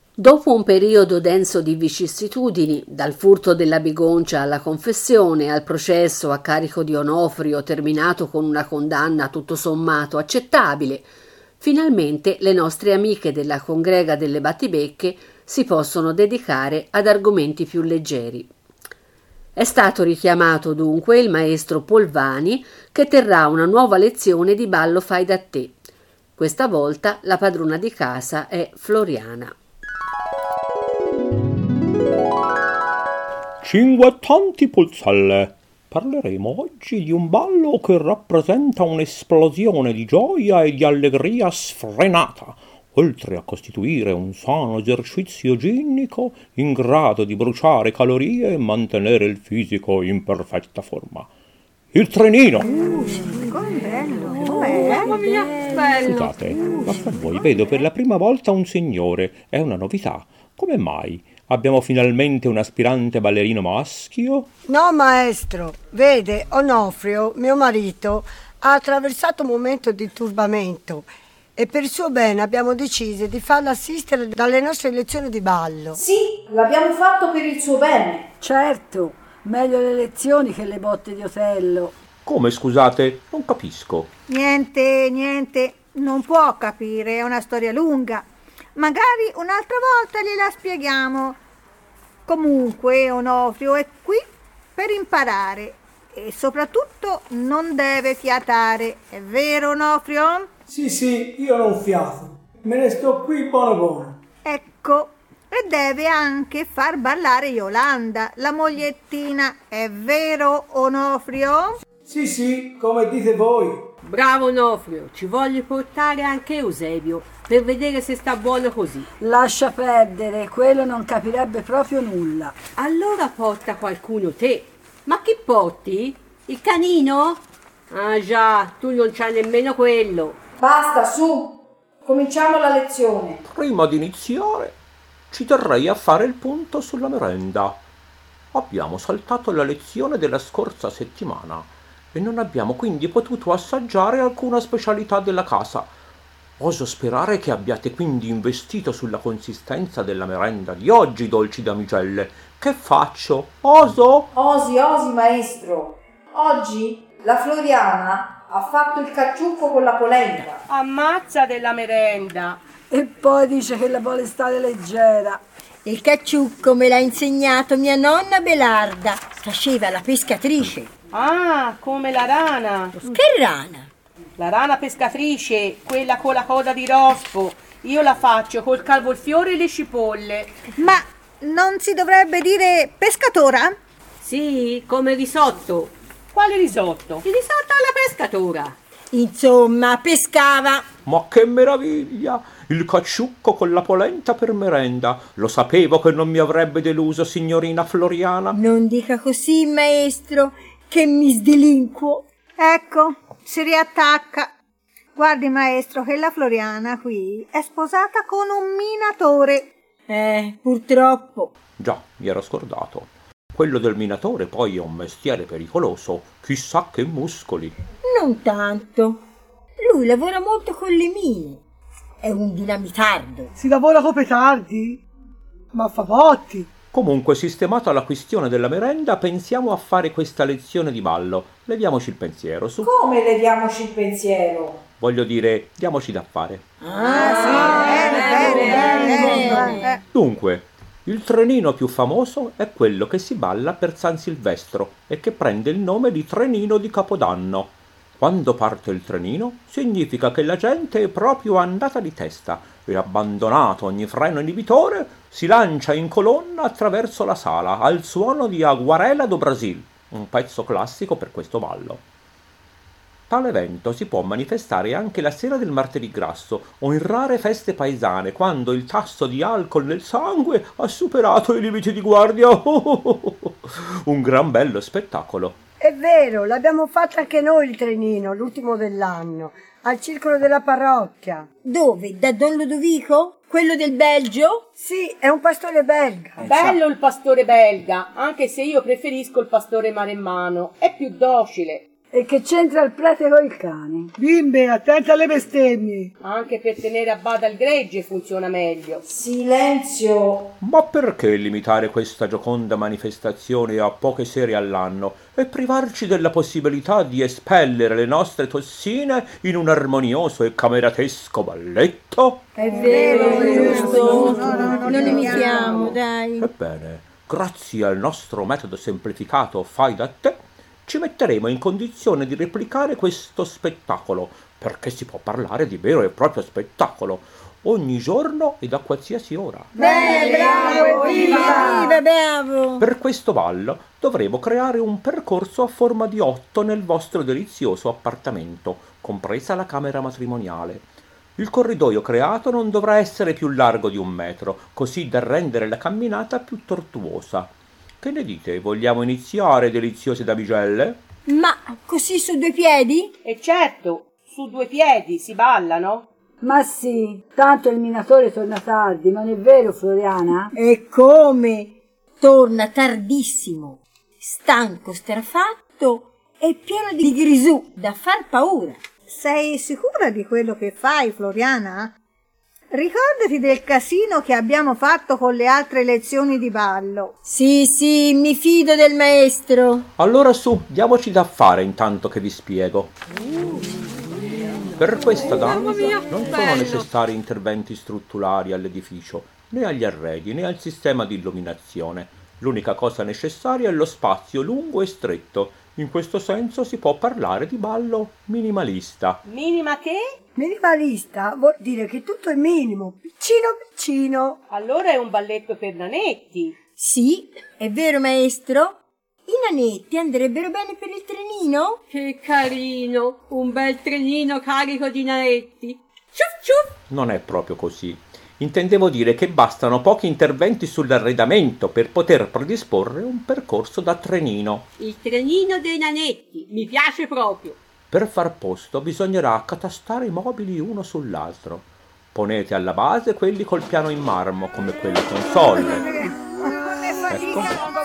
Dopo un periodo denso di vicissitudini, dal furto della bigoncia alla confessione, al processo a carico di Onofrio terminato con una condanna tutto sommato accettabile, finalmente le nostre amiche della congrega delle battibecche si possono dedicare ad argomenti più leggeri. È stato richiamato dunque il maestro Polvani, che terrà una nuova lezione di ballo fai da te. Questa volta la padrona di casa è Floriana. Cinquettanti pulzelle. Parleremo oggi di un ballo che rappresenta un'esplosione di gioia e di allegria sfrenata, oltre a costituire un sano esercizio ginnico in grado di bruciare calorie e mantenere il fisico in perfetta forma. Il trenino! Com'è bello! Mamma mia, bello! Scusate, ma fra voi vedo per la prima volta un signore. È una novità. Come mai? Abbiamo finalmente un aspirante ballerino maschio? No, maestro, vede, Onofrio, mio marito, ha attraversato un momento di turbamento e per il suo bene abbiamo deciso di farlo assistere dalle nostre lezioni di ballo. Sì, l'abbiamo fatto per il suo bene. Certo, meglio le lezioni che le botte di Otello. Come, scusate? Non capisco. Niente, non può capire, è una storia lunga. Magari un'altra volta gliela spieghiamo. Comunque Onofrio è qui per imparare e soprattutto non deve fiatare. È vero, Onofrio? Sì, io non fiato. Me ne sto qui buono. Ecco, e deve anche far ballare Yolanda, la mogliettina. È vero, Onofrio? Sì, come dite voi. Bravo Onofrio, ci voglio portare anche Eusebio per vedere se sta buono così. Lascia perdere, quello non capirebbe proprio nulla. Allora porta qualcuno te. Ma chi porti? Il canino? Ah già, tu non c'hai nemmeno quello. Basta, su, cominciamo la lezione. Prima di iniziare, ci terrei a fare il punto sulla merenda. Abbiamo saltato la lezione della scorsa settimana e non abbiamo quindi potuto assaggiare alcuna specialità della casa. Oso sperare che abbiate quindi investito sulla consistenza della merenda di oggi, dolci damigelle. Che faccio? Oso? Osi, maestro. Oggi la Floriana ha fatto il cacciucco con la polenta. Ammazza della merenda. E poi dice che la vuole stare leggera. Il cacciucco me l'ha insegnato mia nonna Belarda. Faceva la pescatrice. Ah, come la rana. Che rana? La rana pescatrice, quella con la coda di rospo. Io la faccio col cavolfiore e le cipolle. Ma non si dovrebbe dire pescatora? Sì, come risotto. Quale risotto? Il risotto alla pescatora. Insomma, pescava. Ma che meraviglia! Il cacciucco con la polenta per merenda. Lo sapevo che non mi avrebbe deluso, signorina Floriana. Non dica così, maestro, che mi sdelinquo. Ecco, si riattacca. Guardi, maestro, che la Floriana qui è sposata con un minatore. Purtroppo. Già, mi ero scordato. Quello del minatore poi è un mestiere pericoloso. Chissà che muscoli. Non tanto. Lui lavora molto con le mine. È un dinamitardo. Si lavora con petardi? Ma fa botti. Comunque, sistemata la questione della merenda, pensiamo a fare questa lezione di ballo. Leviamoci il pensiero, su. Come leviamoci il pensiero? Voglio dire, diamoci da fare. Bene. Dunque, il trenino più famoso è quello che si balla per San Silvestro e che prende il nome di trenino di Capodanno. Quando parte il trenino, significa che la gente è proprio andata di testa e, abbandonato ogni freno inibitore, si lancia in colonna attraverso la sala al suono di Aguarela do Brasil, un pezzo classico per questo ballo. Tale evento si può manifestare anche la sera del martedì grasso o in rare feste paesane, quando il tasso di alcol nel sangue ha superato i limiti di guardia. Un gran bello spettacolo. È vero, l'abbiamo fatto anche noi il trenino, l'ultimo dell'anno, al circolo della parrocchia. Dove? Da Don Ludovico? Quello del Belgio? Sì, è un pastore belga. Bello il pastore belga, anche se io preferisco il pastore maremmano. È più docile. E che c'entra il prete col cane? Bimbe, attenta alle bestemmie. Anche per tenere a bada il gregge funziona meglio. Silenzio! Ma perché limitare questa gioconda manifestazione a poche sere all'anno e privarci della possibilità di espellere le nostre tossine in un armonioso e cameratesco balletto? È vero, giusto. Non imitiamo, dai. Ebbene, grazie al nostro metodo semplificato fai da te, ci metteremo in condizione di replicare questo spettacolo, perché si può parlare di vero e proprio spettacolo, ogni giorno e da qualsiasi ora. Bravo, viva, bravo. Per questo ballo dovremo creare un percorso a forma di 8 nel vostro delizioso appartamento, compresa la camera matrimoniale. Il corridoio creato non dovrà essere più largo di 1 metro, così da rendere la camminata più tortuosa. Che ne dite? Vogliamo iniziare, deliziose damigelle? Ma così su 2 piedi? E certo, su 2 piedi si ballano. Ma sì, tanto il minatore torna tardi, non è vero, Floriana? E come? Torna tardissimo, stanco, strafatto e pieno di grisù da far paura. Sei sicura di quello che fai, Floriana? Ricordati del casino che abbiamo fatto con le altre lezioni di ballo. Sì, mi fido del maestro. Allora su, diamoci da fare intanto che vi spiego. Per questa danza non sono necessari interventi strutturali all'edificio, né agli arredi, né al sistema di illuminazione. L'unica cosa necessaria è lo spazio lungo e stretto. In questo senso si può parlare di ballo minimalista. Minima che? Minimalista vuol dire che tutto è minimo, piccino. Allora è un balletto per nanetti. Sì, è vero, maestro. I nanetti andrebbero bene per il trenino? Che carino, un bel trenino carico di nanetti. Ciuff ciuff. Non è proprio così. Intendevo dire che bastano pochi interventi sull'arredamento per poter predisporre un percorso da trenino. Il trenino dei nanetti, mi piace proprio. Per far posto bisognerà accatastare i mobili uno sull'altro. Ponete alla base quelli col piano in marmo, come quelle console. Ecco.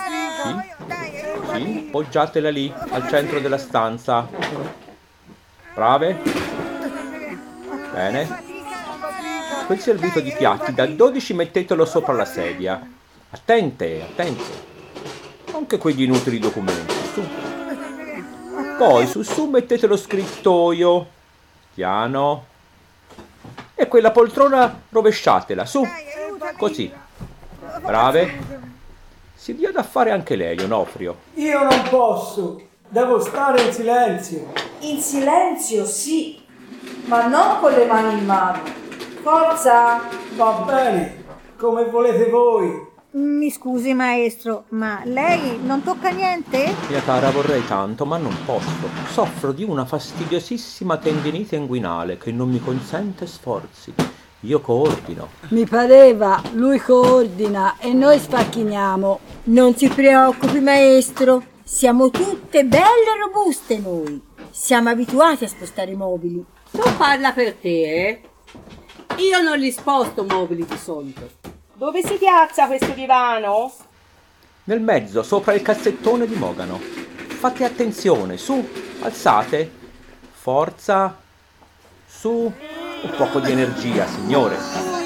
Sì, poggiatela lì, al centro della stanza. Brave? Bene. Quel servito di piatti da 12 mettetelo sopra la sedia. Attente. Anche quegli inutili documenti, su. Poi su mettete lo scrittoio. Piano. E quella poltrona rovesciatela, su. Così. Brave. Si dia da fare anche lei, Onofrio. Io non posso, devo stare in silenzio. In silenzio, sì, ma non con le mani in mano. Forza! Va bene, come volete voi. Mi scusi, maestro, ma lei non tocca niente? Mia cara, vorrei tanto, ma non posso. Soffro di una fastidiosissima tendinite inguinale che non mi consente sforzi. Io coordino. Mi pareva, lui coordina e noi sfacchiniamo. Non si preoccupi, maestro, siamo tutte belle e robuste noi. Siamo abituati a spostare i mobili. Tu parla per te, eh? Io non li sposto mobili di solito. Dove si piazza questo divano? Nel mezzo, sopra il cassettone di Mogano. Fate attenzione, su, alzate. Forza. Su. Un poco di energia, signore.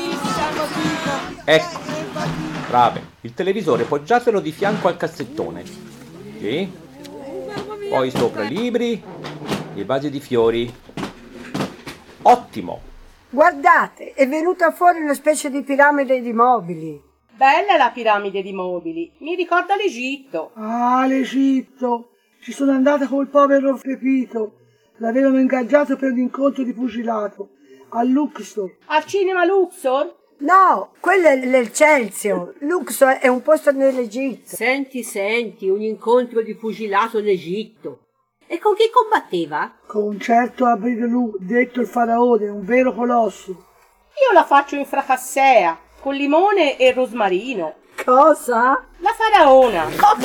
Ecco. Brave. Il televisore poggiatelo di fianco al cassettone. Sì. Poi sopra i libri, i vasi di fiori. Ottimo. Guardate, è venuta fuori una specie di piramide di mobili. Bella la piramide di mobili, mi ricorda l'Egitto. Ah, l'Egitto. Ci sono andata col povero Pepito. L'avevano ingaggiato per un incontro di pugilato a Luxor. Al cinema Luxor? No, quello è l'Excelsior. Luxor è un posto nell'Egitto. Senti, un incontro di pugilato in Egitto. E con chi combatteva? Con un certo Abridolu, detto il faraone, un vero colosso. Io la faccio in fracassea, con limone e rosmarino. Cosa? La faraona.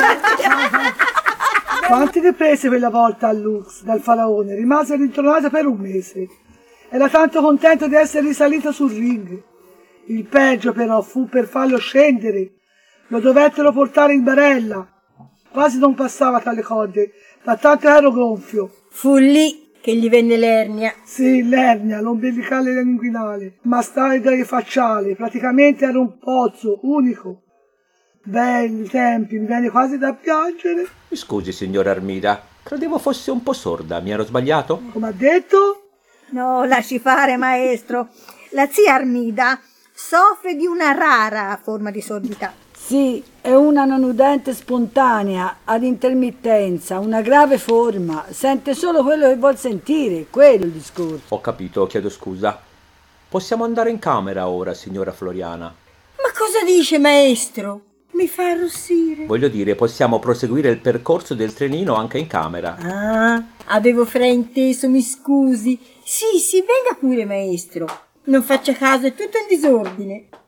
Quanti ne prese quella volta a Lux dal faraone? Rimase rintronata per 1 mese. Era tanto contento di essere risalito sul ring. Il peggio però fu per farlo scendere. Lo dovettero portare in barella. Quasi non passava tra le corde, da tanto ero gonfio. Fu lì che gli venne l'ernia. Sì, l'ernia, l'ombelicale e l'inguinale, mastoide facciale, praticamente era un pozzo unico. Belli tempi, mi viene quasi da piangere. Mi scusi, signora Armida, credevo fosse un po' sorda, mi ero sbagliato? Come ha detto? No, lasci fare, maestro. La zia Armida soffre di una rara forma di sordità. Sì, è una non udente spontanea, ad intermittenza, una grave forma. Sente solo quello che vuol sentire, quello è il discorso. Ho capito, chiedo scusa. Possiamo andare in camera ora, signora Floriana? Ma cosa dice, maestro? Mi fa arrossire. Voglio dire, possiamo proseguire il percorso del trenino anche in camera. Ah, avevo frainteso, mi scusi. Sì, venga pure, maestro. Non faccia caso, è tutto in disordine.